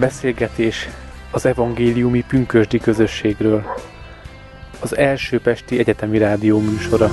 Beszélgetés az evangéliumi pünkösdi közösségről. Az első pesti egyetemi rádió műsora.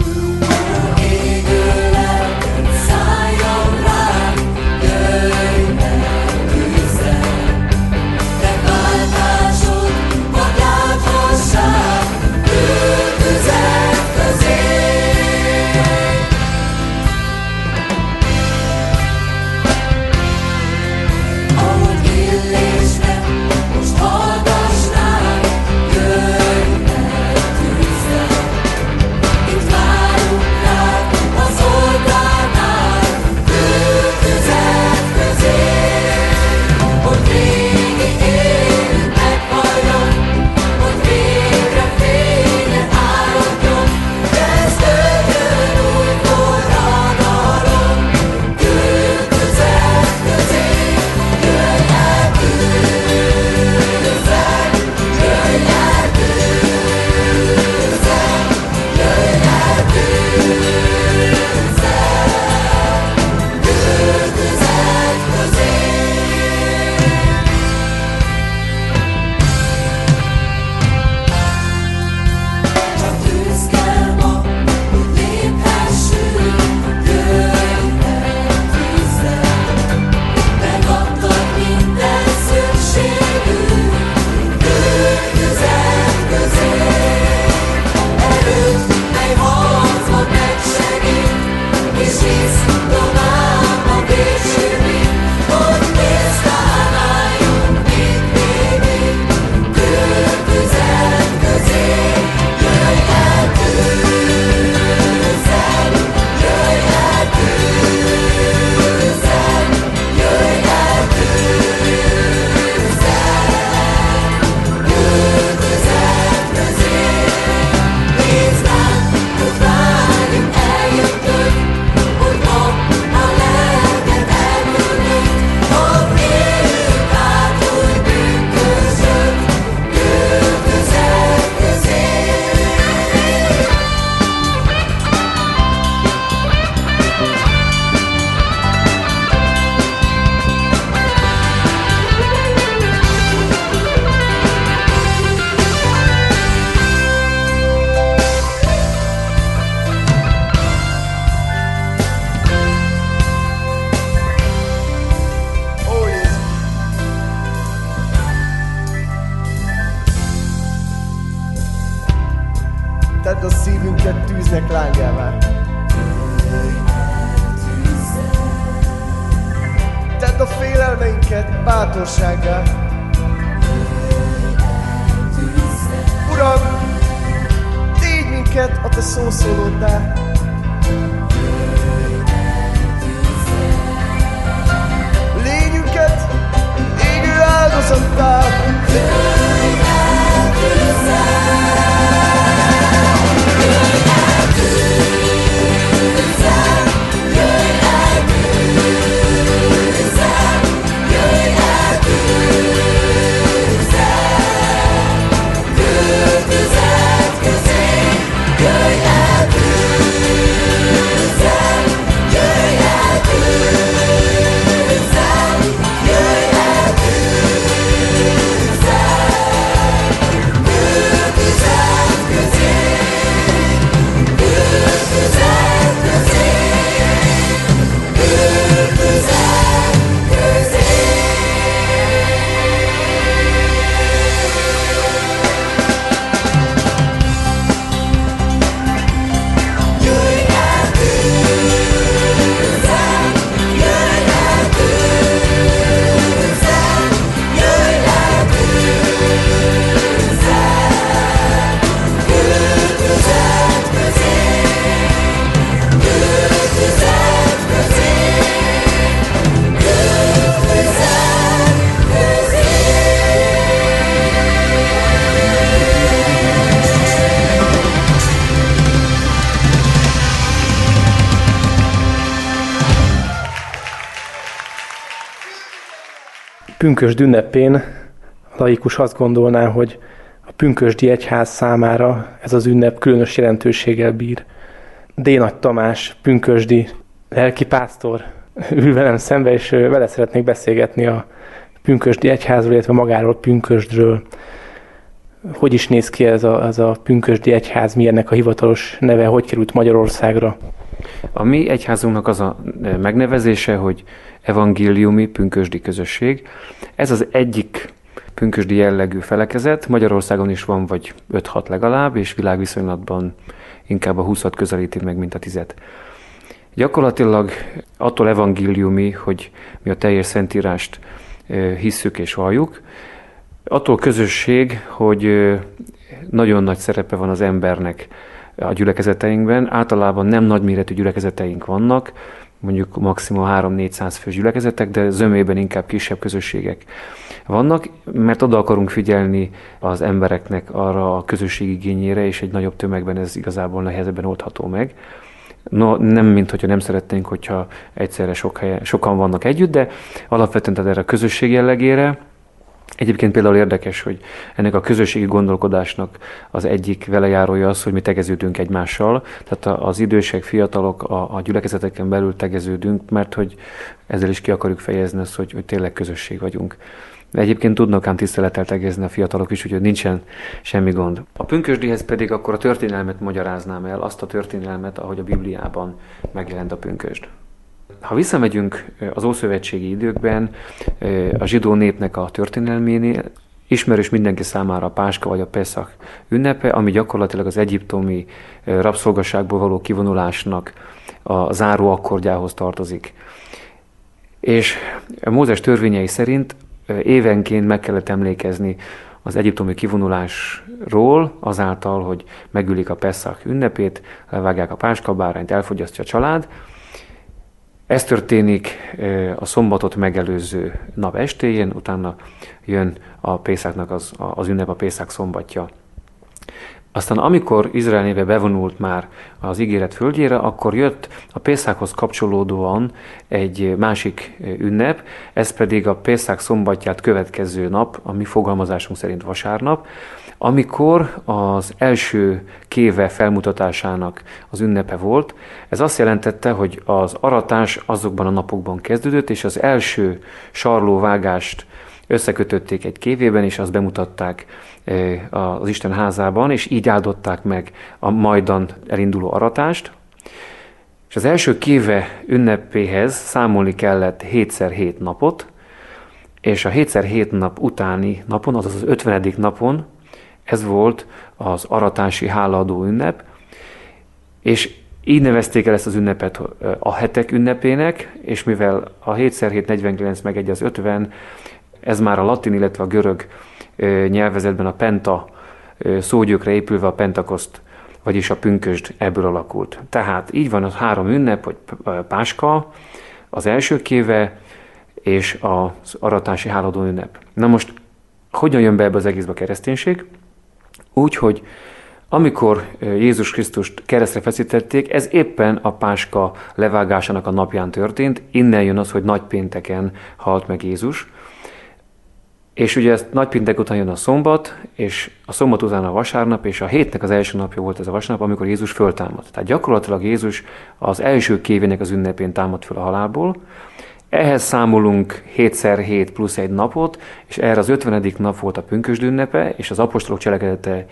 Tedd a szívünket tűznek lángává. Tedd a félelmeinket bátorsággá. Uram, tégy minket a te szószólóddá. Lényünket égő áldozattá. Pünkösd ünnepén a laikus azt gondolná, hogy a pünkösdi egyház számára ez az ünnep különös jelentőséggel bír. D. Nagy Tamás, pünkösdi lelkipásztor ül velem szembe, és vele szeretnék beszélgetni a pünkösdi egyházról, illetve magáról pünkösdről. Hogy is néz ki ez a pünkösdi egyház, mi ennek a hivatalos neve, hogy került Magyarországra? A mi egyházunknak az a megnevezése, hogy evangéliumi pünkösdi közösség. Ez az egyik pünkösdi jellegű felekezet. Magyarországon is van vagy 5-6 legalább, és világviszonylatban inkább a 20-at közelíti meg, mint a 10-et. Gyakorlatilag attól evangéliumi, hogy mi a teljes szentírást hisszük és valljuk, attól közösség, hogy nagyon nagy szerepe van az embernek a gyülekezeteinkben. Általában nem nagyméretű gyülekezeteink vannak, mondjuk maximum 300-400 fős gyülekezetek, de zömében inkább kisebb közösségek vannak, mert oda akarunk figyelni az embereknek arra a közösség igényére, és egy nagyobb tömegben ez igazából nehezebben oldható meg. No, nem mint hogyha nem szeretnénk, hogyha egyszerre sokan vannak együtt, de alapvetően tehát erre a közösség jellegére. Egyébként például érdekes, hogy ennek a közösségi gondolkodásnak az egyik velejárója az, hogy mi tegeződünk egymással. Tehát az idősek, fiatalok a gyülekezeteken belül tegeződünk, mert hogy ezzel is ki akarjuk fejezni azt, hogy tényleg közösség vagyunk. Egyébként tudnak ám tisztelettel tegezni a fiatalok is, úgyhogy nincsen semmi gond. A pünkösdihez pedig akkor a történelmet magyaráznám el, azt a történelmet, ahogy a Bibliában megjelent a pünkösd. Ha visszamegyünk az ószövetségi időkben, a zsidó népnek a történelménél, ismerős mindenki számára a Páska vagy a Peszach ünnepe, ami gyakorlatilag az egyiptomi rabszolgaságból való kivonulásnak a záró akkordjához tartozik. És a Mózes törvényei szerint évenként meg kellett emlékezni az egyiptomi kivonulásról, azáltal, hogy megülik a Peszach ünnepét, levágják a páskabárányt, elfogyasztja a család. Ez történik a szombatot megelőző nap estéjén, utána jön a Pészáknak az ünnep, a Pészák szombatja. Aztán amikor Izrael népe bevonult már az ígéret földjére, akkor jött a Pészákhoz kapcsolódóan egy másik ünnep, ez pedig a Pészák szombatját következő nap, a mi fogalmazásunk szerint vasárnap, amikor az első kéve felmutatásának az ünnepe volt. Ez azt jelentette, hogy az aratás azokban a napokban kezdődött, és az első sarlóvágást összekötötték egy kévében, és azt bemutatták az Isten házában, és így áldották meg a majdan elinduló aratást. És az első kéve ünnepéhez számolni kellett 7x7 napot, és a 7x7 nap utáni napon, azaz az 50. napon, ez volt az aratási hálaadó ünnep, és így nevezték el ezt az ünnepet a hetek ünnepének, és mivel a 7x7 49 meg 1 az 50, ez már a latin, illetve a görög nyelvezetben a penta szógyökre épülve a pentakoszt, vagyis a pünkösd ebből alakult. Tehát így van az 3 ünnep, hogy Páska, az első kéve és az aratási hálaadó ünnep. Na most, hogyan jön be ebbe az egészbe a kereszténység? Úgy, hogy amikor Jézus Krisztust keresztre feszítették, ez éppen a Páska levágásának a napján történt, innen jön az, hogy nagypénteken halt meg Jézus. És ugye ez nagypéntek után jön a szombat, és a szombat után a vasárnap, és a hétnek az első napja volt ez a vasárnap, amikor Jézus föltámadt. Tehát gyakorlatilag Jézus az első kévének az ünnepén támadt föl a halálból. Ehhez számolunk 7x7 plusz 1 napot, és erre az 50. nap volt a pünkösd ünnepe, és az apostolok cselekedete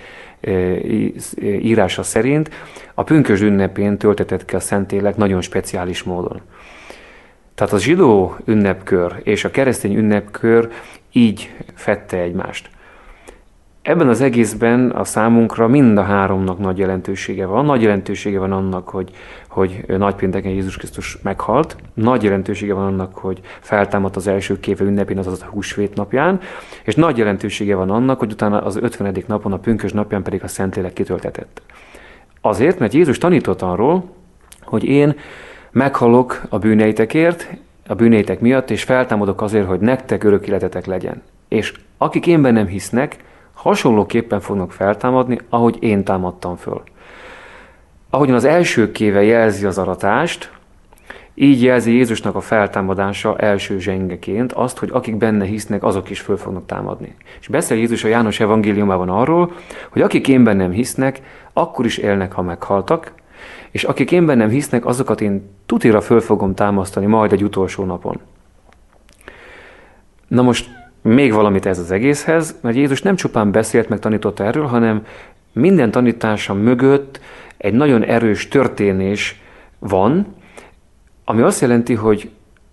írása szerint a pünkösd ünnepén töltetett ki a Szentlélek nagyon speciális módon. Tehát a zsidó ünnepkör és a keresztény ünnepkör így fedte egymást. Ebben az egészben a számunkra mind a 3-nak nagy jelentősége van. Nagy jelentősége van annak, hogy nagypénteken Jézus Krisztus meghalt. Nagy jelentősége van annak, hogy feltámadt az első kéve ünnepén, azaz a húsvét napján. És nagy jelentősége van annak, hogy utána az 50. napon, a pünkösd napján pedig a Szentlélek kitöltetett. Azért, mert Jézus tanított arról, hogy én meghalok a bűneitekért, a bűneitek miatt, és feltámadok azért, hogy nektek örök életetek legyen. És akik én bennem hisznek, hasonlóképpen fognak feltámadni, ahogy én támadtam föl. Ahogyan az első kéve jelzi az aratást, így jelzi Jézusnak a feltámadása első zsengeként azt, hogy akik benne hisznek, azok is föl fognak támadni. És beszél Jézus a János evangéliumában arról, hogy akik én bennem hisznek, akkor is élnek, ha meghaltak, és akik én bennem hisznek, azokat én tutira föl fogom támasztani majd egy utolsó napon. Na most még valamit ez az egészhez, mert Jézus nem csupán beszélt, meg tanított erről, hanem minden tanítása mögött egy nagyon erős történés van, ami azt jelenti, hogy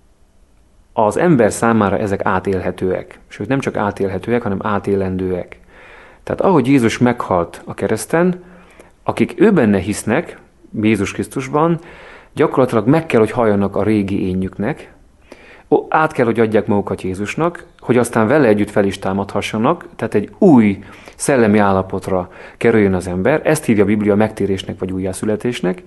az ember számára ezek átélhetőek. Sőt, nem csak átélhetőek, hanem átélendőek. Tehát ahogy Jézus meghalt a kereszten, akik ő benne hisznek, Jézus Krisztusban, gyakorlatilag meg kell, hogy halljanak a régi énjüknek, át kell, hogy adják magukat Jézusnak, hogy aztán vele együtt fel is támadhassanak, tehát egy új szellemi állapotra kerüljön az ember. Ezt hívja a Biblia megtérésnek vagy újjászületésnek.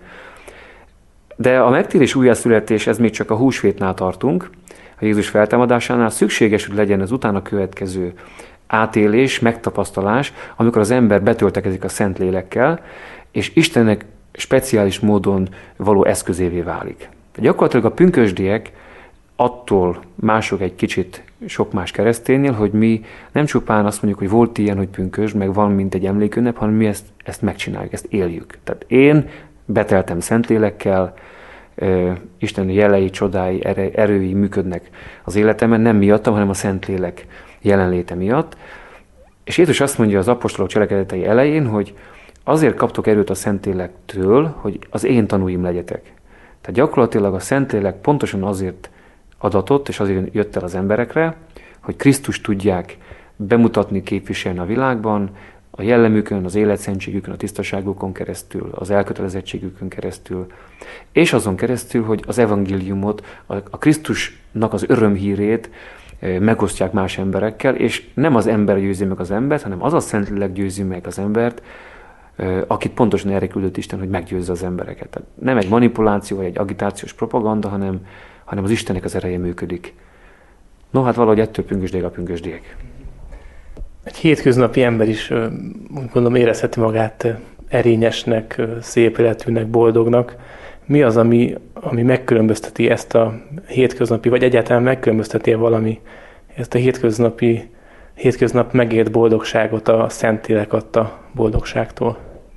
De a megtérés, újjászületés, ez még csak a húsvétnál tartunk, a Jézus feltámadásánál szükséges, hogy legyen az utána következő átélés, megtapasztalás, amikor az ember betöltekezik a Szentlélekkel, és Istennek speciális módon való eszközévé válik. Gyakorlatilag a pünkösdiek attól mások egy kicsit sok más kereszténynél, hogy mi nem csupán azt mondjuk, hogy volt ilyen, hogy pünkösd, meg van, mint egy emlékünnep, hanem mi ezt megcsináljuk, ezt éljük. Tehát én beteltem Szentlélekkel, Isten jelei, csodái, erői működnek az életemben, nem miattam, hanem a Szentlélek jelenléte miatt. És Jézus azt mondja az apostolok cselekedetei elején, hogy azért kaptok erőt a Szentlélektől, hogy az én tanúim legyetek. Tehát gyakorlatilag a Szentlélek pontosan azért adatott, és azért jött el az emberekre, hogy Krisztust tudják bemutatni, képviselni a világban, a jellemükön, az életszentségükön, a tisztaságukon keresztül, az elkötelezettségükön keresztül, és azon keresztül, hogy az evangéliumot, a Krisztusnak az örömhírét megosztják más emberekkel, és nem az ember győzi meg az embert, hanem az a Szentlélek győzi meg az embert, akit pontosan erre küldött Isten, hogy meggyőzze az embereket. Tehát nem egy manipuláció, vagy egy agitációs propaganda, hanem az Istennek az ereje működik. No, hát valahogy ettől pünkösdiek a pünkösdiek. Egy hétköznapi ember is, úgy gondolom, érezheti magát erényesnek, szép életűnek, boldognak. Mi az, ami megkülönbözteti ezt a hétköznapi, vagy egyáltalán megkülönbözteti valami ezt a hétköznap megélt boldogságot a Szentlélek adta boldogságtól?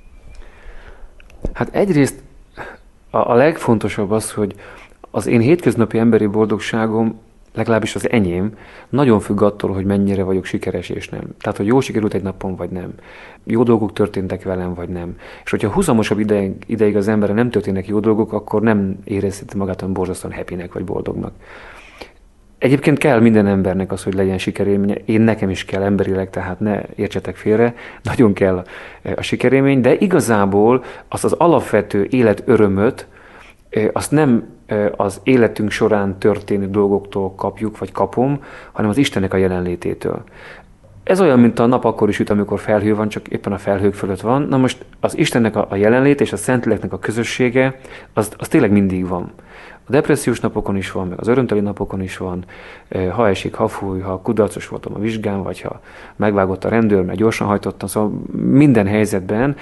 Hát egyrészt a legfontosabb az, hogy az én hétköznapi emberi boldogságom, legalábbis az enyém, nagyon függ attól, hogy mennyire vagyok sikeres és nem. Tehát, hogy jól sikerült egy napon, vagy nem. Jó dolgok történtek velem, vagy nem. És hogyha húzamosabb ideig az emberre nem történnek jó dolgok, akkor nem érezheti magát olyan borzasztóan happynek, vagy boldognak. Egyébként kell minden embernek az, hogy legyen sikerélménye. Nekem is kell emberileg, tehát ne értsetek félre. Nagyon kell a sikerélmény, de igazából azt az alapvető életörömöt, azt nem az életünk során történő dolgoktól kapjuk, vagy kapom, hanem az Istennek a jelenlététől. Ez olyan, mint a nap akkor is üt, amikor felhő van, csak éppen a felhők fölött van. Na most az Istennek a jelenlét és a Szentléleknek a közössége, az tényleg mindig van. A depressziós napokon is van, meg az örömteli napokon is van, ha esik, ha fúj, ha kudarcos voltam a vizsgán, vagy ha megvágott a rendőr, mert gyorsan hajtottam, szóval minden helyzetben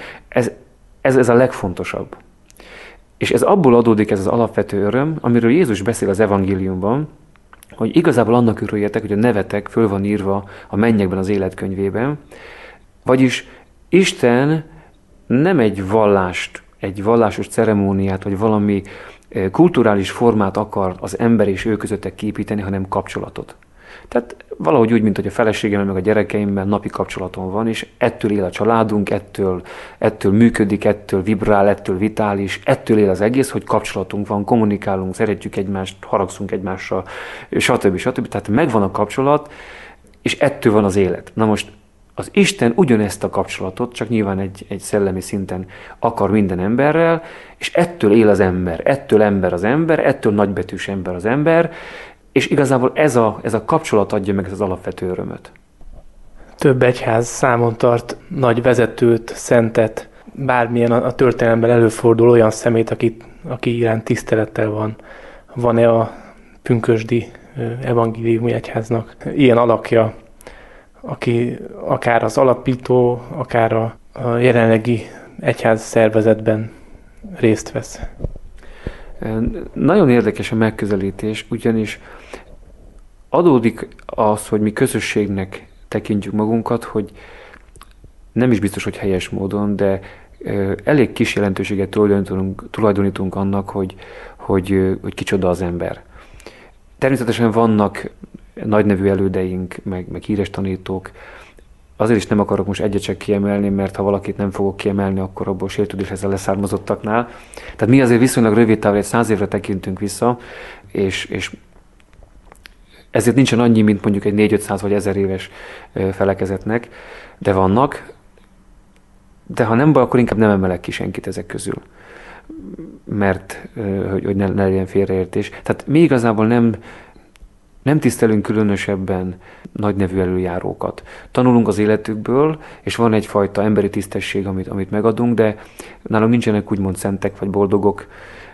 ez a legfontosabb. És ez abból adódik, ez az alapvető öröm, amiről Jézus beszél az evangéliumban, hogy igazából annak örüljetek, hogy a nevetek föl van írva a mennyekben, az életkönyvében. Vagyis Isten nem egy vallásos ceremóniát, vagy valami kulturális formát akar az ember és ő közöttek kiépíteni, hanem kapcsolatot. Tehát valahogy úgy, mint hogy a feleségemmel, meg a gyerekeimmel napi kapcsolaton van, és ettől él a családunk, ettől működik, ettől vibrál, ettől vitális, ettől él az egész, hogy kapcsolatunk van, kommunikálunk, szeretjük egymást, haragszunk egymásra, stb. Tehát megvan a kapcsolat, és ettől van az élet. Na most az Isten ugyanezt a kapcsolatot, csak nyilván egy szellemi szinten akar minden emberrel, és ettől él az ember, ettől ember az ember, ettől nagybetűs ember az ember, és igazából ez a kapcsolat adja meg ezt az alapvető örömöt. Több egyház számon tart nagy vezetőt, szentet, bármilyen a történelemben előfordul olyan szemét, aki iránt tisztelettel van. Van-e a pünkösdi evangéliumi egyháznak ilyen alakja, aki akár az alapító, akár a jelenlegi egyház szervezetben részt vesz? Nagyon érdekes a megközelítés, ugyanis adódik az, hogy mi közösségnek tekintjük magunkat, hogy nem is biztos, hogy helyes módon, de elég kis jelentőséget tulajdonítunk annak, hogy kicsoda az ember. Természetesen vannak nagynevű elődeink, meg híres tanítók. Azért is nem akarok most egyet csak kiemelni, mert ha valakit nem fogok kiemelni, akkor abból sértődés lesz a leszármazottaknál. Tehát mi azért viszonylag rövid távol, egy 100 évre tekintünk vissza, és ezért nincsen annyi, mint mondjuk egy 400-500 vagy 1000 éves felekezetnek, de vannak. De ha nem baj, akkor inkább nem emelek ki senkit ezek közül, mert hogy ne legyen félreértés. Tehát mi igazából nem tisztelünk különösebben nagynevű előjárókat. Tanulunk az életükből, és van egyfajta emberi tisztesség, amit megadunk, de nálunk nincsenek úgymond szentek vagy boldogok,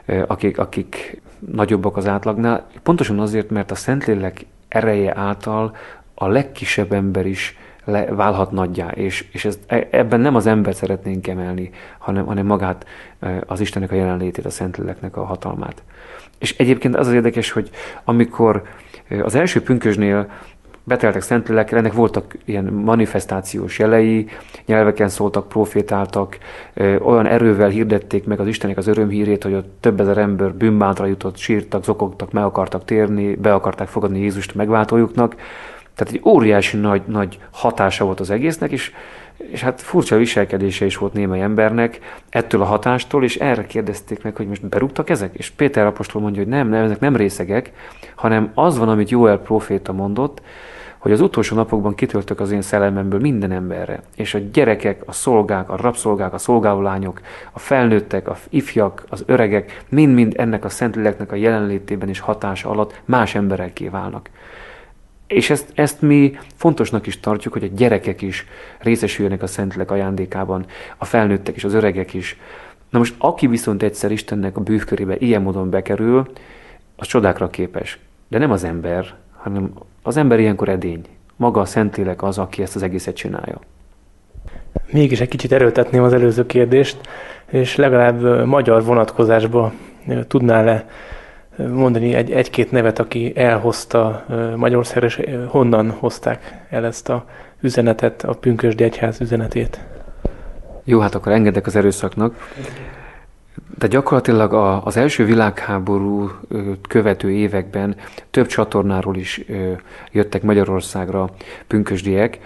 akik nagyobbak az átlagnál. Pontosan azért, mert a Szentlélek ereje által a legkisebb ember is válhat nagyjá, és ebben nem az embert szeretnénk emelni, hanem magát, az Istennek a jelenlétét, a Szentléleknek a hatalmát. És egyébként az érdekes, hogy amikor az első pünkösdnél beteltek Szentlélekkel, ennek voltak ilyen manifestációs jelei, nyelveken szóltak, profétáltak, olyan erővel hirdették meg az Istennek az örömhírét, hogy ott több ezer ember bűnbántra jutott, sírtak, zokogtak, meg akartak térni, be akarták fogadni Jézust megváltójuknak. Tehát egy óriási nagy hatása volt az egésznek, és hát furcsa viselkedése is volt némely embernek ettől a hatástól, és erre kérdezték meg, hogy most berúgtak ezek? És Péter apostol mondja, hogy nem, ezek nem részegek, hanem az van, amit Jóel próféta mondott, hogy az utolsó napokban kitöltök az én szellememből minden emberre. És a gyerekek, a szolgák, a rabszolgák, a szolgálólányok, a felnőttek, a ifjak, az öregek, mind-mind ennek a Szentléleknek a jelenlétében és hatása alatt más emberekké válnak. És ezt mi fontosnak is tartjuk, hogy a gyerekek is részesüljenek a Szentlélek ajándékában, a felnőttek és az öregek is. Na most, aki viszont egyszer Istennek a bűvkörébe ilyen módon bekerül, az csodákra képes. De nem az ember, hanem az ember ilyenkor edény. Maga a Szentlélek az, aki ezt az egészet csinálja. Mégis egy kicsit erőltetném az előző kérdést, és legalább magyar vonatkozásba tudnál-e mondani egy-két nevet, aki elhozta Magyarországra, és honnan hozták el ezt a üzenetet, a pünkösdi egyház üzenetét? Jó, hát akkor engedek az erőszaknak. De gyakorlatilag az első világháború követő években több csatornáról is jöttek Magyarországra pünkösdiek.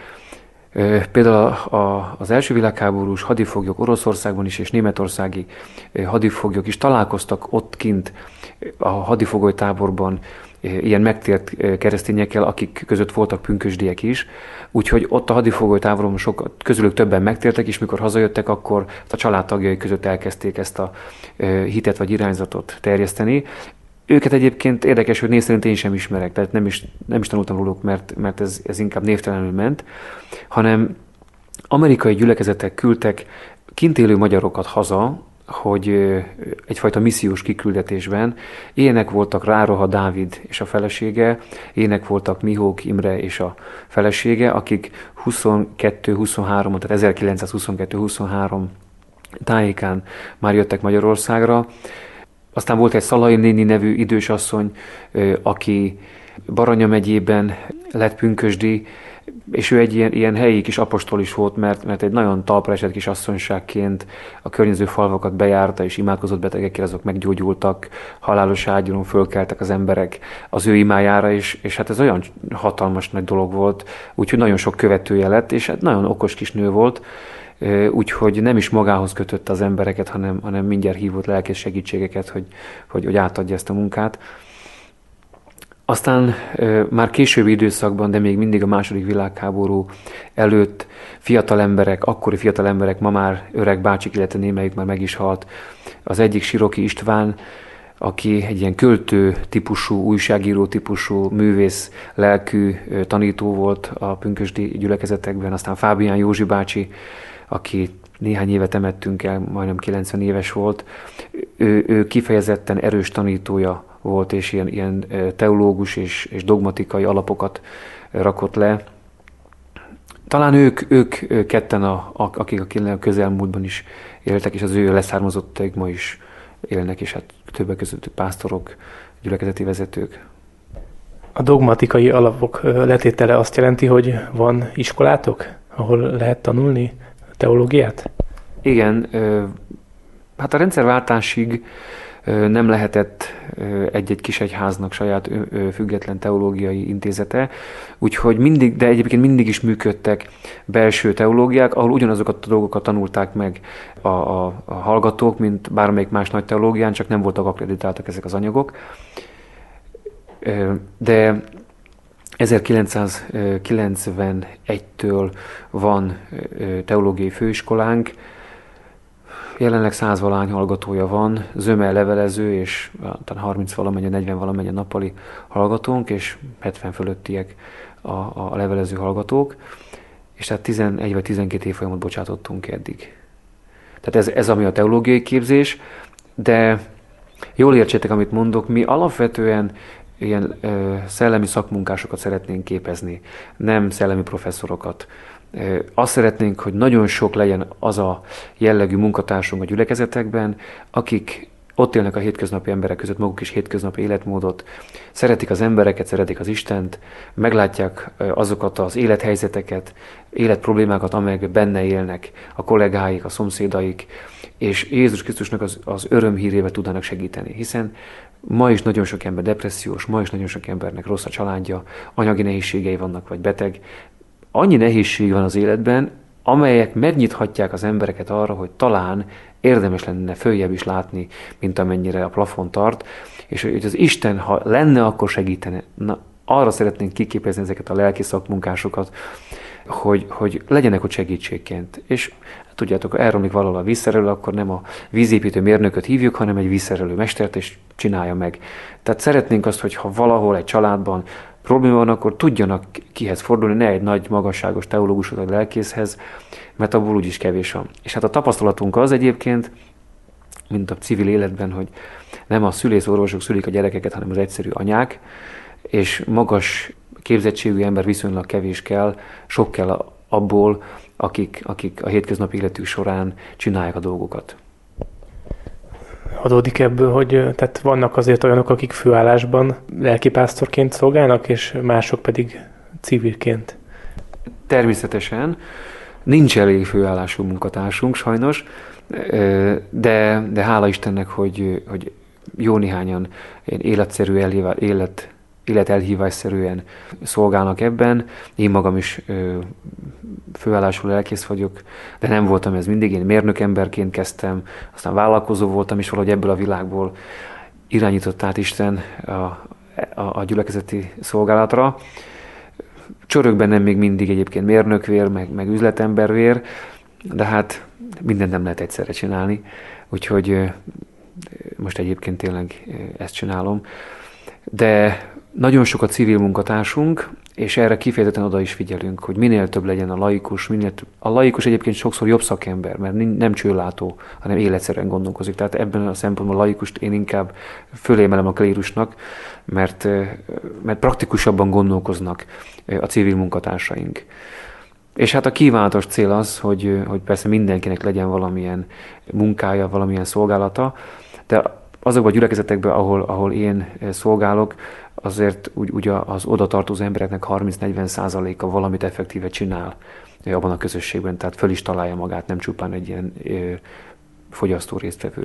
Például az első világháborús hadifoglyok Oroszországban is és németországi hadifoglyok is találkoztak ott kint a hadifogolytáborban ilyen megtért keresztényekkel, akik között voltak pünkösdiek is. Úgyhogy ott a hadifogolytáboron közülük többen megtértek, és mikor hazajöttek, akkor a családtagjai között elkezdték ezt a hitet vagy irányzatot terjeszteni. Őket egyébként érdekes, hogy név szerint én sem ismerek, tehát nem is tanultam róluk, mert ez inkább névtelenül ment, hanem amerikai gyülekezetek küldtek kint élő magyarokat haza, hogy egyfajta missziós kiküldetésben. Ilyenek voltak Rároha Dávid és a felesége, ilyenek voltak Mihók Imre és a felesége, akik 22-23, tehát 1922-23 tájékán már jöttek Magyarországra. Aztán volt egy Szalai néni nevű idősasszony, aki Baranya megyében lett pünkösdi, és ő egy ilyen helyi kis apostol is volt, mert egy nagyon talpra esett kis asszonyságként a környező falvakat bejárta, és imádkozott betegekkel, azok meggyógyultak, halálos ágyon fölkeltek az emberek az ő imájára, és hát ez olyan hatalmas nagy dolog volt, úgyhogy nagyon sok követője lett, és hát nagyon okos kis nő volt, úgyhogy nem is magához kötötte az embereket, hanem mindjárt hívott lelkes segítségeket, hogy átadja ezt a munkát. Aztán már későbbi időszakban, de még mindig a II. Világháború előtt akkori fiatal emberek, ma már öreg bácsik, illetve némelyik már meg is halt. Az egyik Siroki István, aki egy ilyen költő típusú, újságíró típusú, művész lelkű tanító volt a pünkösdi gyülekezetekben, aztán Fábián Józsi bácsi, aki néhány évet temettünk el, majdnem 90 éves volt. Ő kifejezetten erős tanítója volt, és ilyen teológus és dogmatikai alapokat rakott le. Talán ők ketten, akik a közelmúltban is éltek, és az ő leszármazottaik ma is élnek, és hát többek között pásztorok, gyülekezeti vezetők. A dogmatikai alapok letétele azt jelenti, hogy van iskolátok, ahol lehet tanulni teológiát? Igen, hát a rendszerváltásig nem lehetett egy-egy kis egyháznak saját független teológiai intézete, úgyhogy mindig, de egyébként mindig is működtek belső teológiák, ahol ugyanazokat a dolgokat tanulták meg a hallgatók, mint bármelyik más nagy teológián, csak nem voltak akkreditáltak ezek az anyagok. De 1991-től van teológiai főiskolánk, jelenleg 100-valány hallgatója van, zöme levelező, és talán 30 valamennyi, 40 valamennyi nappali hallgatónk, és 70 fölöttiek a levelező hallgatók, és tehát 11 vagy 12 évfolyamot bocsátottunk eddig. Tehát ez ami a teológiai képzés, de jól értsétek, amit mondok, mi alapvetően ilyen szellemi szakmunkásokat szeretnénk képezni, nem szellemi professzorokat. Azt szeretnénk, hogy nagyon sok legyen az a jellegű munkatársunk a gyülekezetekben, akik ott élnek a hétköznapi emberek között, maguk is hétköznapi életmódot, szeretik az embereket, szeretik az Istent, meglátják azokat az élethelyzeteket, életproblémákat, amelyek benne élnek a kollégáik, a szomszédaik, és Jézus Krisztusnak az örömhírébe tudnának segíteni. Hiszen ma is nagyon sok ember depressziós, ma is nagyon sok embernek rossz a családja, anyagi nehézségei vannak, vagy beteg. Annyi nehézség van az életben, amelyek megnyithatják az embereket arra, hogy talán érdemes lenne följebb is látni, mint amennyire a plafon tart, és hogy az Isten, ha lenne, akkor segítene. Na, arra szeretnénk kiképezni ezeket a lelki szakmunkásokat, hogy legyenek ott segítségként. És tudjátok, ha elromlik valahol a vízszerelő, akkor nem a vízépítő mérnököt hívjuk, hanem egy vízszerelő mestert, és csinálja meg. Tehát szeretnénk azt, hogy ha valahol egy családban probléma van, akkor tudjanak kihez fordulni, ne egy nagy, magasságos teológushoz vagy lelkészhez, mert abból úgyis kevés van. És hát a tapasztalatunk az egyébként, mint a civil életben, hogy nem a szülészorvosok szülik a gyerekeket, hanem az egyszerű anyák, és magas képzettségű ember viszonylag kevés kell, sok kell abból, akik a hétköznapi életük során csinálják a dolgokat. Adódik ebből, hogy tehát vannak azért olyanok, akik főállásban lelkipásztorként szolgálnak, és mások pedig civilként. Természetesen nincs elég főállású munkatársunk sajnos, de hála Istennek, hogy jó néhányan életszerű életelhívásszerűen szolgálnak ebben. Én magam is főállású lelkész vagyok, de nem voltam ez mindig. Én mérnökemberként kezdtem, aztán vállalkozó voltam, és valahogy ebből a világból irányított át Isten a gyülekezeti szolgálatra. Csörög bennem még mindig egyébként mérnökvér, meg üzletembervér, de hát mindent nem lehet egyszerre csinálni, úgyhogy most egyébként tényleg ezt csinálom. De nagyon sok a civil munkatársunk, és erre kifejezetten oda is figyelünk, hogy minél több legyen a laikus. A laikus egyébként sokszor jobb szakember, mert nem csőlátó, hanem életszerűen gondolkozik. Tehát ebben a szempontból a laikust én inkább fölémelem a klérusnak, mert praktikusabban gondolkoznak a civil munkatársaink. És hát a kívánatos cél az, hogy persze mindenkinek legyen valamilyen munkája, valamilyen szolgálata, de azokban a gyülekezetekben, ahol én szolgálok, azért úgy az oda tartozó embereknek 30-40%-a valamit effektíve csinál abban a közösségben, tehát föl is találja magát, nem csupán egy ilyen fogyasztó résztvevő.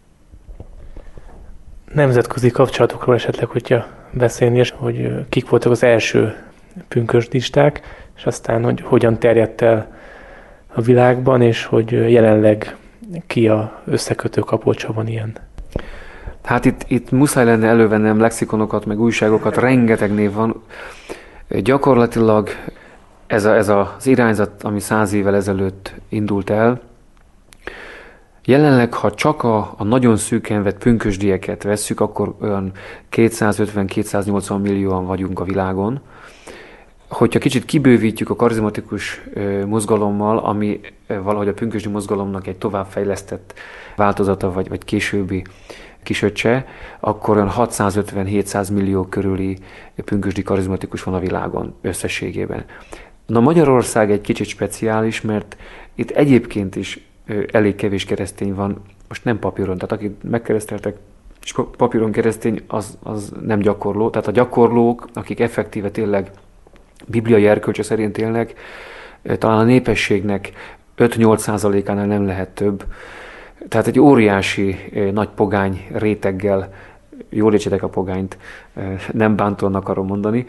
Nemzetközi kapcsolatokról esetleg, hogyha beszélni, és hogy kik voltak az első pünkösdisták, és aztán, hogy hogyan terjedt el a világban, és hogy jelenleg ki a összekötő kapocsa van ilyen. Hát itt muszáj lenne elővennem lexikonokat, meg újságokat, rengeteg név van. Gyakorlatilag ez az irányzat, ami 100 évvel ezelőtt indult el, jelenleg, ha csak a nagyon szűken vett pünkösdieket vesszük, akkor olyan 250-280 millióan vagyunk a világon. Hogyha kicsit kibővítjük a karizmatikus mozgalommal, ami valahogy a pünkösdi mozgalomnak egy továbbfejlesztett változata, vagy későbbi kisöccse, akkor olyan 650-700 millió körüli pünkösdi karizmatikus van a világon összességében. Na, Magyarország egy kicsit speciális, mert itt egyébként is elég kevés keresztény van, most nem papíron, tehát akit megkereszteltek, és papíron keresztény, az nem gyakorló. Tehát a gyakorlók, akik effektíve tényleg bibliai erkölcse szerint élnek, talán a népességnek 5-8%-ánál nem lehet több, Tehát egy óriási nagy pogány réteggel, jól értsétek a pogányt, nem bántóan akarom mondani.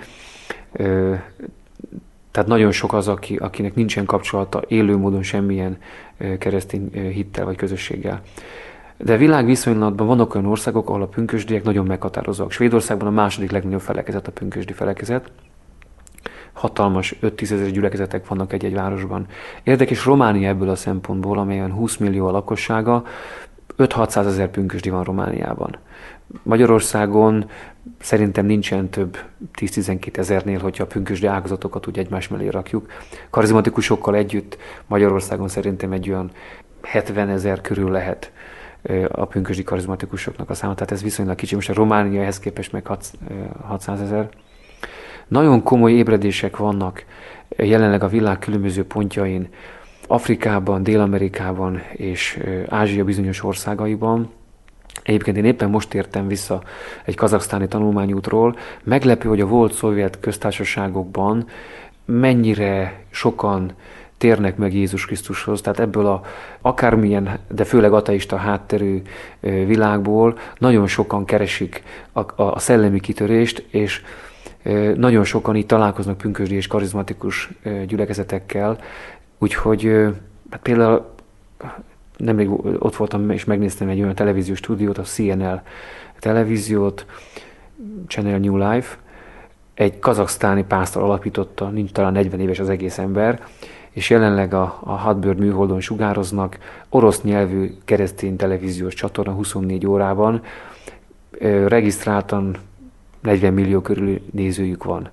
Tehát nagyon sok az, akinek nincsen kapcsolata élő módon semmilyen keresztény hittel vagy közösséggel. De világviszonylatban vannak olyan országok, ahol a pünkösdiek nagyon meghatározóak. Svédországban a második legnagyobb felekezet a pünkösdi felekezet. Hatalmas 5-10 ezer gyülekezetek vannak egy-egy városban. Érdekes Románia ebből a szempontból, amelyen 20 millió a lakossága, 5-600 ezer pünkösdi van Romániában. Magyarországon szerintem nincsen több 10-12 ezernél, hogyha a pünkösdi ágazatokat úgy egymás mellé rakjuk. Karizmatikusokkal együtt Magyarországon szerintem egy olyan 70 ezer körül lehet a pünkösdi karizmatikusoknak a száma, tehát ez viszonylag kicsi. Most a Románia ehhez képest meg 600 ezer. Nagyon komoly ébredések vannak jelenleg a világ különböző pontjain, Afrikában, Dél-Amerikában és Ázsia bizonyos országaiban. Egyébként én éppen most értem vissza egy kazaksztáni tanulmányútról. Meglepő, hogy a volt szovjet köztársaságokban mennyire sokan térnek meg Jézus Krisztushoz. Tehát ebből akármilyen, de főleg ateista hátterű világból nagyon sokan keresik a szellemi kitörést, és nagyon sokan így találkoznak pünkösdi és karizmatikus gyülekezetekkel. Úgyhogy hát például nemrég ott voltam és megnéztem egy olyan televíziós stúdiót, a CNL televíziót, Channel New Life. Egy kazaksztáni pásztor alapította, nincs talán 40 éves az egész ember, és jelenleg a Hotbird műholdon sugároznak, orosz nyelvű keresztény televíziós csatorna 24 órában, regisztráltan 40 millió körül nézőjük van.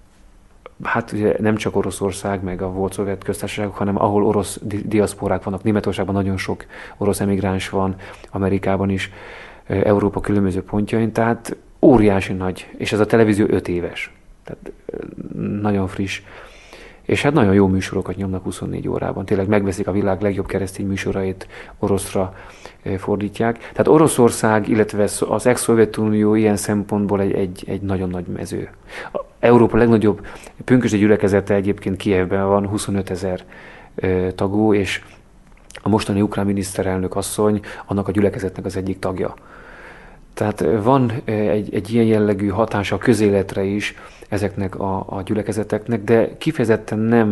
Hát ugye nem csak Oroszország, meg a volt szovjet köztársaságok, hanem ahol orosz diaszporák vannak. Németországban nagyon sok orosz emigráns van, Amerikában is, Európa különböző pontjain, tehát óriási nagy, és ez a televízió 5 éves, tehát nagyon friss. És hát nagyon jó műsorokat nyomnak 24 órában. Tényleg megveszik a világ legjobb keresztény műsorait, oroszra fordítják. Tehát Oroszország, illetve az ex-Szovjetunió ilyen szempontból egy nagyon nagy mező. Európa legnagyobb pünkösdi gyülekezete egyébként Kijevben van, 25 ezer tagú, és a mostani ukrán miniszterelnök asszony annak a gyülekezetnek az egyik tagja. Tehát van egy ilyen jellegű hatása a közéletre is ezeknek a gyülekezeteknek, de kifejezetten nem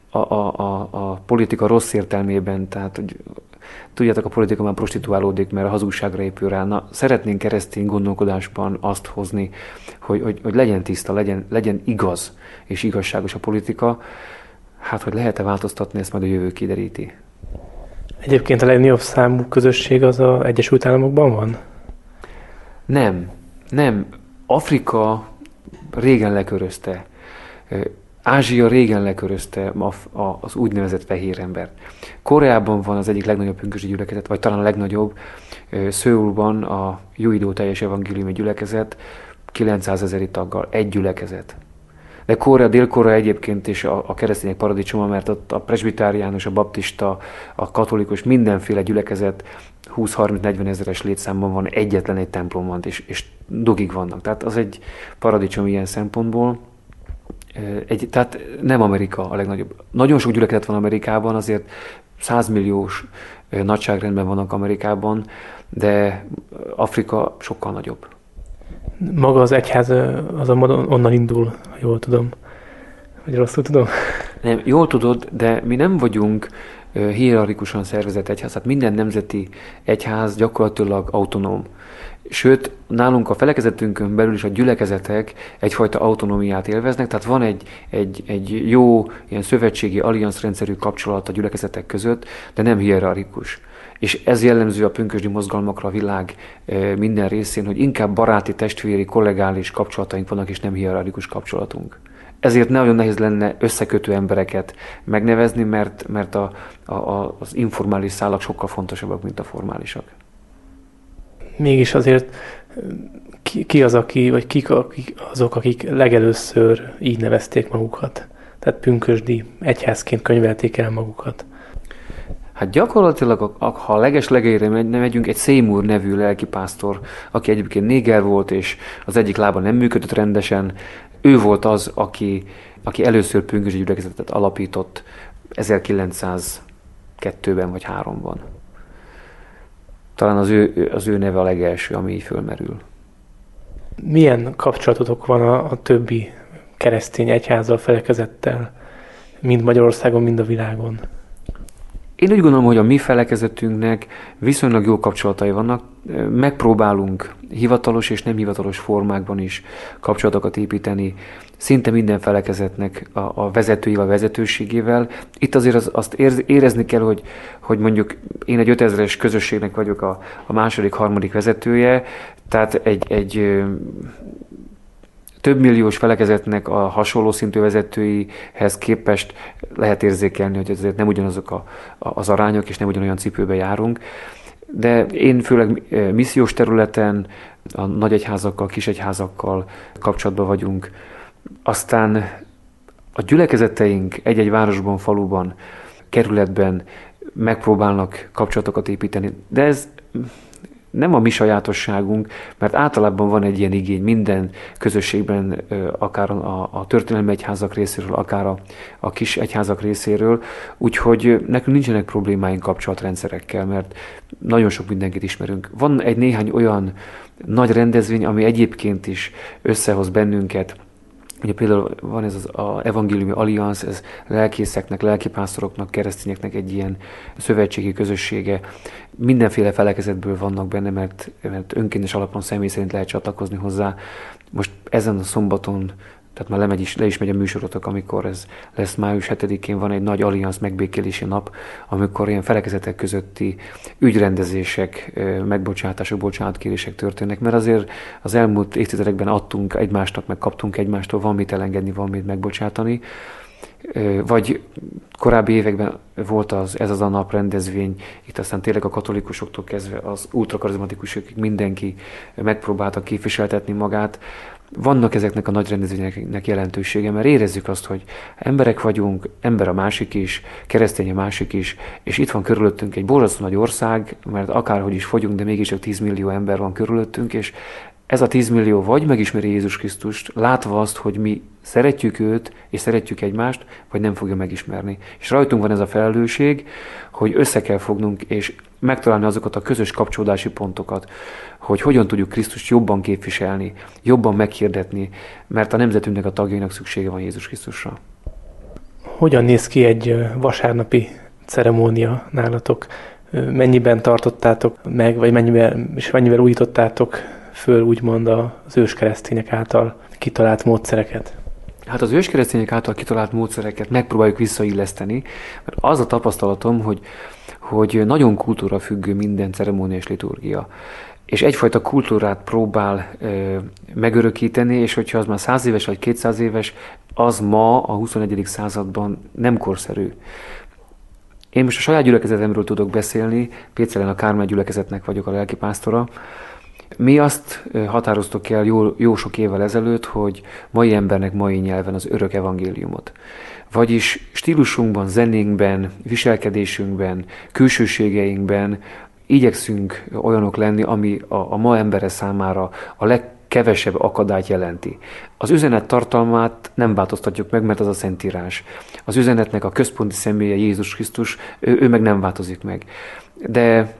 a politika rossz értelmében, tehát hogy tudjátok, a politika már prostituálódik, mert a hazugságra épül rá. Na, szeretnénk keresztény gondolkodásban azt hozni, hogy legyen tiszta, legyen igaz és igazságos a politika. Hát, hogy lehet-e változtatni, ezt majd a jövő kideríti. Egyébként a legnagyobb számú közösség az az Egyesült Államokban van? Nem. Afrika régen lekörözte. Ázsia régen lekörözte az úgynevezett fehér embert. Koreában van az egyik legnagyobb pünkösdi gyülekezet, vagy talán a legnagyobb. Szöulban a Juidó teljes evangéliumi gyülekezet 900 ezeri taggal, egy gyülekezet. De Dél-Korea egyébként is a keresztények paradicsoma, mert ott a presbitáriánus, a baptista, a katolikus, mindenféle gyülekezet 20-30-40 ezeres létszámban van, egyetlen egy templom van, és dugig vannak. Tehát az egy paradicsom ilyen szempontból. Tehát nem Amerika a legnagyobb. Nagyon sok gyülekezet van Amerikában, azért 100 milliós nagyságrendben vannak Amerikában, de Afrika sokkal nagyobb. Maga az egyház azonban onnan indul, ha jól tudom. Vagy rosszul tudom? Nem, jól tudod, de mi nem vagyunk hierarchikusan szervezett egyház. Hát minden nemzeti egyház gyakorlatilag autonóm. Sőt, nálunk a felekezetünkön belül is a gyülekezetek egyfajta autonómiát élveznek, tehát van egy jó ilyen szövetségi allianszrendszerű kapcsolat a gyülekezetek között, de nem hierarchikus. És ez jellemző a pünkösdi mozgalmakra a világ minden részén, hogy inkább baráti, testvéri, kollegális kapcsolataink vannak, és nem hierarchikus kapcsolatunk. Ezért nagyon nehéz lenne összekötő embereket megnevezni, mert az informális szálak sokkal fontosabbak, mint a formálisak. Mégis azért ki az, vagy kik azok, akik legelőször így nevezték magukat? Tehát pünkösdi egyházként könyvelték el magukat. Hát gyakorlatilag, ha a legeslegeire megyünk, egy Seymour nevű lelkipásztor, aki egyébként néger volt, és az egyik lába nem működött rendesen, ő volt az, aki először pünkösdi gyülekezetet alapított 1902-ben vagy 1903-ban. talán az ő neve a legelső, ami így fölmerül. Milyen kapcsolatotok van a többi keresztény egyházzal, felekezettel, mind Magyarországon, mind a világon? Én úgy gondolom, hogy a mi felekezetünknek viszonylag jó kapcsolatai vannak. Megpróbálunk hivatalos és nem hivatalos formákban is kapcsolatokat építeni, szinte minden felekezetnek a vezetőivel, a vezetőségével. Itt azért azt érezni kell, hogy mondjuk én egy 5000-es közösségnek vagyok a második, harmadik vezetője, tehát egy több milliós felekezetnek a hasonló szintű vezetőihez képest lehet érzékelni, hogy ezért nem ugyanazok az arányok, és nem ugyanolyan cipőbe járunk. De én főleg missziós területen a nagyegyházakkal, kisegyházakkal kapcsolatban vagyunk. Aztán a gyülekezeteink egy-egy városban, faluban, kerületben megpróbálnak kapcsolatokat építeni, de ez nem a mi sajátosságunk, mert általában van egy ilyen igény minden közösségben, akár a történelmi egyházak részéről, akár a kis egyházak részéről, úgyhogy nekünk nincsenek problémáink kapcsolatrendszerekkel, mert nagyon sok mindenkit ismerünk. Van egy néhány olyan nagy rendezvény, ami egyébként is összehoz bennünket. Ugye például van ez az Evangéliumi Allianz, ez lelkészeknek, lelkipásztoroknak, keresztényeknek egy ilyen szövetségi közössége. Mindenféle felekezetből vannak benne, mert önkéntes alapon személy szerint lehet csatlakozni hozzá. Most ezen a szombaton, tehát már le is megy a műsorotok, amikor ez lesz május 7-én, van egy nagy allianz megbékélési nap, amikor ilyen felekezetek közötti ügyrendezések, megbocsátások, bocsánatkérések történnek, mert azért az elmúlt évtizedekben adtunk egymásnak, meg kaptunk egymástól, van mit elengedni, van mit megbocsátani. Vagy korábbi években volt ez az a nap rendezvény, itt aztán tényleg a katolikusoktól kezdve az ultrakarizmatikusokig mindenki megpróbálta képviseltetni magát. Vannak ezeknek a nagy rendezvényeknek jelentősége, mert érezzük azt, hogy emberek vagyunk, ember a másik is, keresztény a másik is, és itt van körülöttünk egy borzasztó nagy ország, mert akárhogy is fogyunk, de mégiscsak 10 millió ember van körülöttünk, és ez a 10 millió vagy megismeri Jézus Krisztust, látva azt, hogy mi szeretjük őt, és szeretjük egymást, vagy nem fogja megismerni. És rajtunk van ez a felelősség, hogy össze kell fognunk, és megtalálni azokat a közös kapcsolódási pontokat, hogy hogyan tudjuk Krisztust jobban képviselni, jobban meghirdetni, mert a nemzetünknek a tagjainak szüksége van Jézus Krisztusra. Hogyan néz ki egy vasárnapi ceremónia nálatok? Mennyiben tartottátok meg, vagy mennyivel újítottátok föl úgymond az őskeresztények által kitalált módszereket? Hát az őskeresztények által kitalált módszereket megpróbáljuk visszailleszteni, mert az a tapasztalatom, hogy nagyon kultúrafüggő minden ceremónia és liturgia. És egyfajta kultúrát próbál megörökíteni, és hogyha az már 100 éves vagy 200 éves, az ma a 21. században nem korszerű. Én most a saját gyülekezetemről tudok beszélni, Pécelen a Kármely gyülekezetnek vagyok a lelkipásztora. Mi azt határoztuk el jó sok évvel ezelőtt, hogy mai embernek mai nyelven az örök evangéliumot. Vagyis stílusunkban, zenénkben, viselkedésünkben, külsőségeinkben igyekszünk olyanok lenni, ami a ma embere számára a legkevesebb akadályt jelenti. Az üzenet tartalmát nem változtatjuk meg, mert az a Szentírás. Az üzenetnek a központi személye Jézus Krisztus, ő meg nem változik meg. De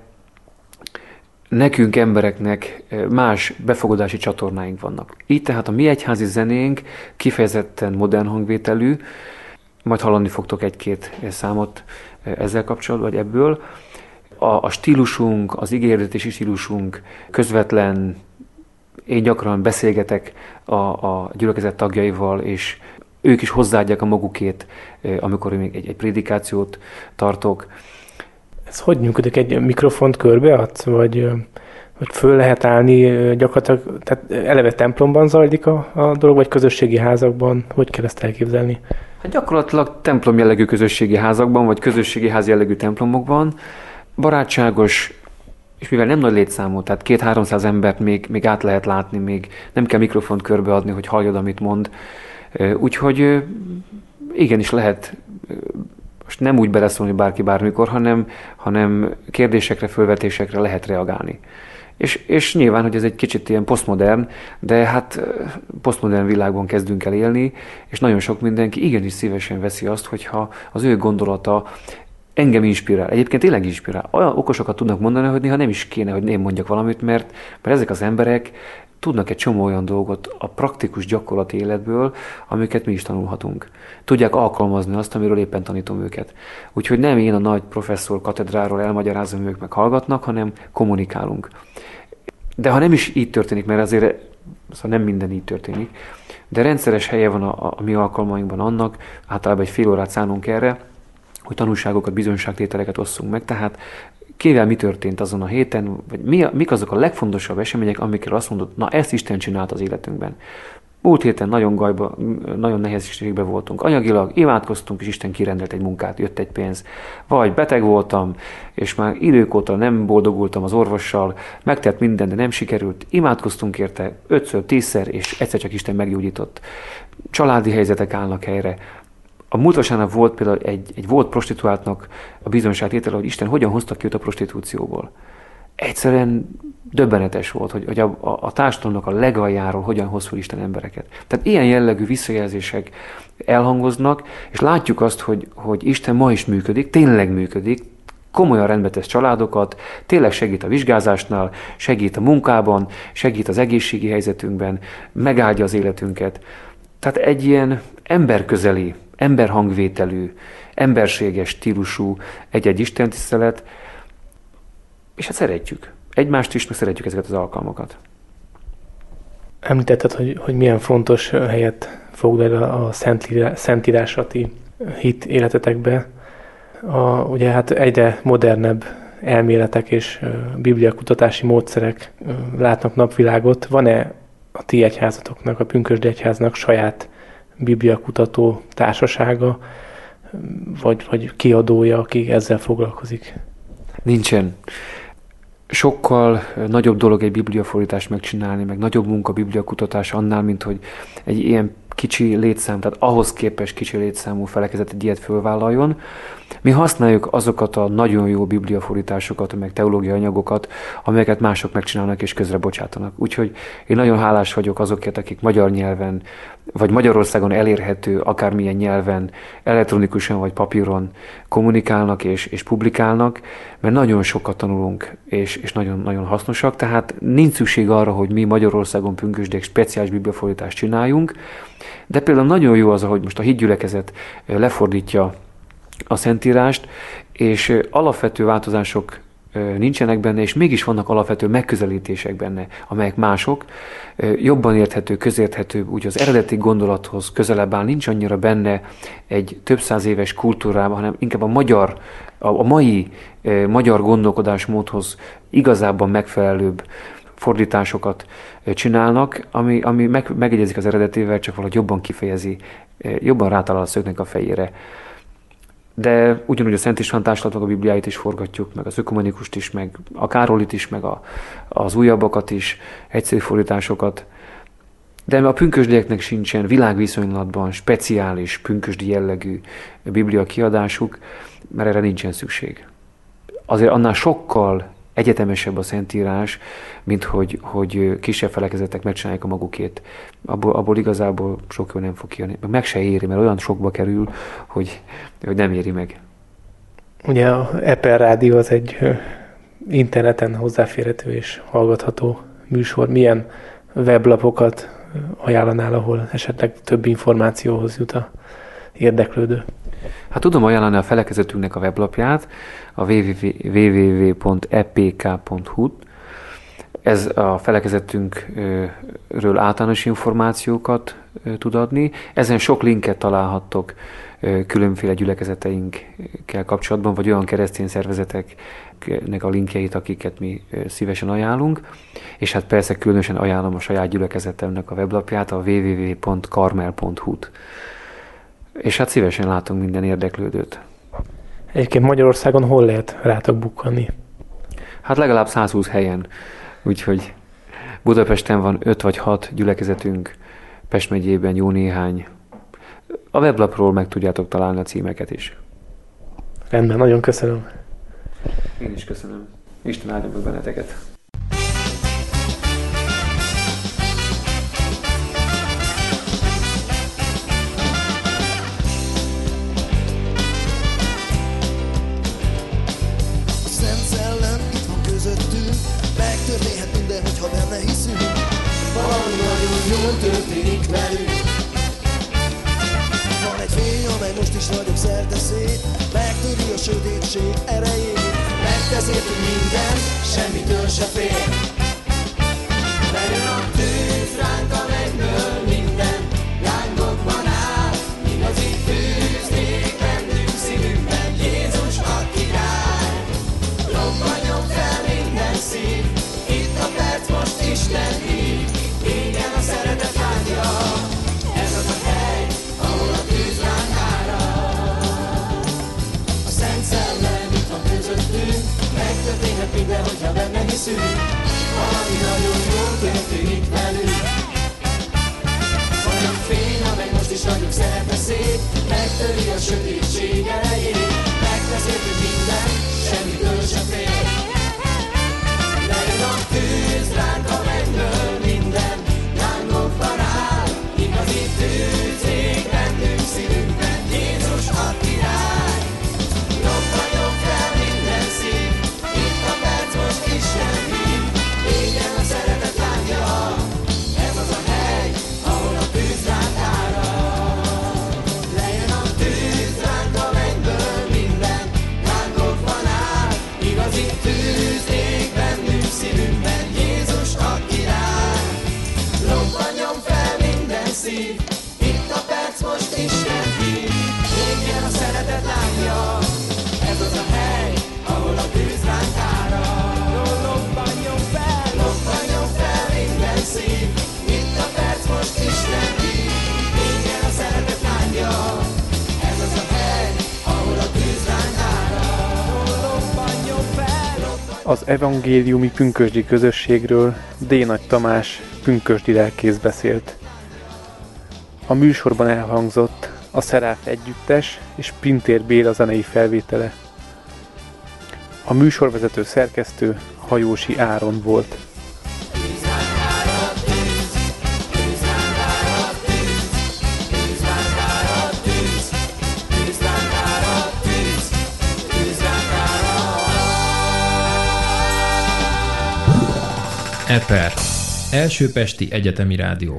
nekünk embereknek más befogadási csatornáink vannak. Így tehát a mi egyházi zenénk kifejezetten modern hangvételű, majd hallani fogtok egy-két számot ezzel kapcsolatban, vagy ebből. A stílusunk, az igéhirdetési stílusunk közvetlen, én gyakran beszélgetek a gyülekezet tagjaival, és ők is hozzáadják a magukét, amikor még egy prédikációt tartok. Ez hogy működik? Egy mikrofont körbeadsz, vagy föl lehet állni gyakorlatilag, tehát eleve templomban zajlik a dolog, vagy közösségi házakban? Hogy kell ezt elképzelni? Hát gyakorlatilag templom jellegű közösségi házakban, vagy közösségi ház jellegű templomokban. Barátságos, és mivel nem nagy létszámú, tehát 200-300 embert még át lehet látni, még nem kell mikrofont körbeadni, hogy halljad, amit mond. Úgyhogy igenis lehet most nem úgy beleszólni bárki bármikor, hanem kérdésekre, fölvetésekre lehet reagálni. És nyilván, hogy ez egy kicsit ilyen posztmodern, de hát posztmodern világban kezdünk el élni, és nagyon sok mindenki igenis szívesen veszi azt, hogyha az ő gondolata Engem inspirál. Egyébként tényleg inspirál. Olyan okosokat tudnak mondani, hogy néha nem is kéne, hogy én mondjak valamit, mert ezek az emberek tudnak egy csomó olyan dolgot a praktikus gyakorlati életből, amiket mi is tanulhatunk. Tudják alkalmazni azt, amiről éppen tanítom őket. Úgyhogy nem én a nagy professzor katedráról elmagyarázom, ők meg hallgatnak, hanem kommunikálunk. De ha nem is így történik, mert azért szóval nem minden így történik, de rendszeres helye van a mi alkalmainkban annak, általában egy fél órát szánunk erre, hogy tanulságokat, bizonyságtételeket osszunk meg, tehát kivel mi történt azon a héten, vagy mik azok a legfontosabb események, amikről azt mondod, na ezt Isten csinált az életünkben. Múlt héten nagyon nehézségben voltunk anyagilag, imádkoztunk, és Isten kirendelt egy munkát, jött egy pénz. Vagy beteg voltam, és már idők óta nem boldogultam az orvossal, megtett minden, de nem sikerült, imádkoztunk érte 5-ször, 10-szer, és egyszer csak Isten meggyógyított. Családi helyzetek állnak helyre. A múlt vasárnap volt például egy volt prostituáltnak a bizonyságtétele, hogy Isten hogyan hozta ki őt a prostitúcióból. Egyszerűen döbbenetes volt, hogy a társadalomnak a legaljáról hogyan hoz fel Isten embereket. Tehát ilyen jellegű visszajelzések elhangoznak, és látjuk azt, hogy Isten ma is működik, tényleg működik, komolyan rendbe tesz családokat, tényleg segít a vizsgázásnál, segít a munkában, segít az egészségi helyzetünkben, megáldja az életünket. Tehát egy ilyen emberközeli, emberhangvételű, emberséges stílusú egy-egy istentisztelet, és hát szeretjük. Egymást is, meg szeretjük ezeket az alkalmakat. Említetted, hogy milyen fontos helyet foglal a Szentírás a ti hit életetekbe. Ugye hát egyre modernebb elméletek és bibliakutatási módszerek látnak napvilágot. Van-e a ti egyházatoknak, a Pünkösdi Egyháznak saját bibliakutató társasága, vagy kiadója, aki ezzel foglalkozik? Nincsen. Sokkal nagyobb dolog egy bibliafordítást megcsinálni, meg nagyobb munka bibliakutatás annál, mint hogy egy ilyen kicsi létszám, tehát ahhoz képest kicsi létszámú felekezet egy ilyet fölvállaljon. Mi használjuk azokat a nagyon jó bibliafordításokat, meg teológiai anyagokat, amelyeket mások megcsinálnak és közre bocsátanak. Úgyhogy én nagyon hálás vagyok azokért, akik magyar nyelven, vagy Magyarországon elérhető, akármilyen nyelven, elektronikusan vagy papíron kommunikálnak és publikálnak, mert nagyon sokat tanulunk, és nagyon, nagyon hasznosak. Tehát nincs szükség arra, hogy mi Magyarországon pünkösdiek speciális bibliafordítást csináljunk, de például nagyon jó az, ahogy most a hitgyülekezet lefordítja a Szentírást, és alapvető változások nincsenek benne, és mégis vannak alapvető megközelítések benne, amelyek mások, jobban érthető, közérthető, úgy az eredeti gondolathoz közelebb áll, nincs annyira benne egy több száz éves kultúrában, hanem inkább a mai magyar gondolkodásmódhoz igazából megfelelőbb fordításokat csinálnak, ami megegyezik az eredetével, csak valahogy jobban kifejezi, jobban rátalál a szögnek a fejére. De ugyanúgy a Szent István Társulatnak a Bibliáit is forgatjuk, meg az Ökumenikust is, meg a Károlit is, meg az újabbakat is, egyszerű fordításokat. De a pünkösdieknek sincsen világviszonylatban speciális pünkösdi jellegű biblia kiadásuk, mert erre nincsen szükség. Azért annál sokkal egyetemesebb a Szentírás, mint hogy kisebb felekezetek megcsinálják a magukét. Abból igazából sok jó nem fog kijönni. Meg se éri, mert olyan sokba kerül, hogy nem éri meg. Ugye a Eper Rádió az egy interneten hozzáférhető és hallgatható műsor. Milyen weblapokat ajánlanál, ahol esetleg több információhoz jut a érdeklődő? Hát tudom ajánlani a felekezetünknek a weblapját, a www.epk.hu. Ez a felekezetünkről általános információkat tud adni. Ezen sok linket találhattok különféle gyülekezeteinkkel kapcsolatban, vagy olyan keresztény szervezeteknek a linkjeit, akiket mi szívesen ajánlunk. És hát persze különösen ajánlom a saját gyülekezetemnek a weblapját, a www.karmel.hu-t. És hát szívesen látunk minden érdeklődőt. Egyébként Magyarországon hol lehet rátok bukkanni? Hát legalább 120 helyen. Úgyhogy Budapesten van 5 vagy 6 gyülekezetünk, Pest megyében jó néhány. A weblapról meg tudjátok találni a címeket is. Rendben, nagyon köszönöm. Én is köszönöm. Isten áldja meg benneteket. hogyha benne hiszünk. Valami nagyon jól történik velünk. Van egy fény, amely most is vagyok szerte-szét, megtöri a sötétség erejét. Megtesz értünk minden, semmitől se fél. Bejön a tűz ránk a mennyből, minden lángokban áll. Igazi tűz ég bennünk szívünkben, Jézus a király. Robbanjon fel minden szív, itt a perc most Isten hív. Égjen a szeretet lángja, ez az a hely, ahol a tűz ránk árad. A Szent Szellem itt van közöttünk, megtörténhet minden, hogyha benne hiszünk. Valami nagyon jól történik velünk. Van a fény, amely most is nagyobb szerte szét, megtöri a sötétség elejét. Megtesz értünk minden, semmitől se fél. Lejön a tűz ránk a mennyből, minden lángokban áll. Igazi tűz ég bennünk szívünkben, Jézus a király. Robbanjon fel minden szív, itt a perc most Isten hív. Égjen a szeretet lángja, ez az a hely, ahol a tűz ránk árad. Lejön a tűz ránk a mennyből, minden lángokban áll. Igazi tűz ég bennünk szívünkben, Jézus a király. Robbanjon fel minden szív, itt a perc most Isten hív. Égjen a szeretet lángja, ez az a hely, ahol a tűz ránk árad. Robbanjon fel minden szív, itt a perc most Isten hív. Égjen a szeretet lángja, ez az a hely, ahol a tűz ránk árad. Robbanjon fel. Az evangéliumi pünkösdi közösségről D. Nagy Tamás pünkösdi lelkész beszélt. A műsorban elhangzott a Szeráf együttes és Pintér Béla zenei felvétele. A műsorvezető szerkesztő Hajósi Áron volt. EPER, Első Pesti Egyetemi Rádió.